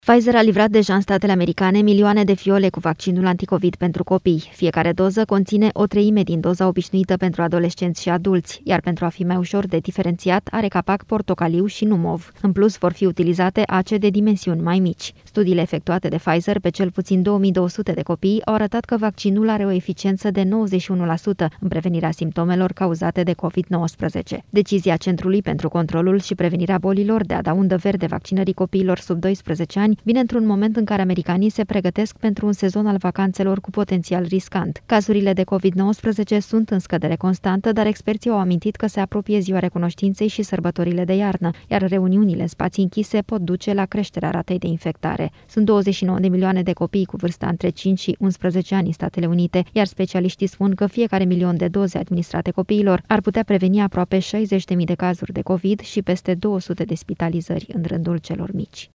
Pfizer a livrat deja în statele americane milioane de fiole cu vaccinul anticovid pentru copii. Fiecare doză conține o treime din doza obișnuită pentru adolescenți și adulți, iar pentru a fi mai ușor de diferențiat, are capac portocaliu și nu mov. În plus, vor fi utilizate ace de dimensiuni mai mici. Studiile efectuate de Pfizer pe cel puțin 2200 de copii au arătat că vaccinul are o eficiență de 91% în prevenirea simptomelor cauzate de COVID-19. Decizia Centrului pentru Controlul și Prevenirea Bolilor de a da undă verde vaccinării copiilor sub 12 ani vine într-un moment în care americanii se pregătesc pentru un sezon al vacanțelor cu potențial riscant. Cazurile de COVID-19 sunt în scădere constantă, dar experții au amintit că se apropie ziua recunoștinței și sărbătorile de iarnă, iar reuniunile în spații închise pot duce la creșterea ratei de infectare. Sunt 29 de milioane de copii cu vârsta între 5 și 11 ani în Statele Unite, iar specialiștii spun că fiecare milion de doze administrate copiilor ar putea preveni aproape 60.000 de cazuri de COVID și peste 200 de spitalizări în rândul celor mici.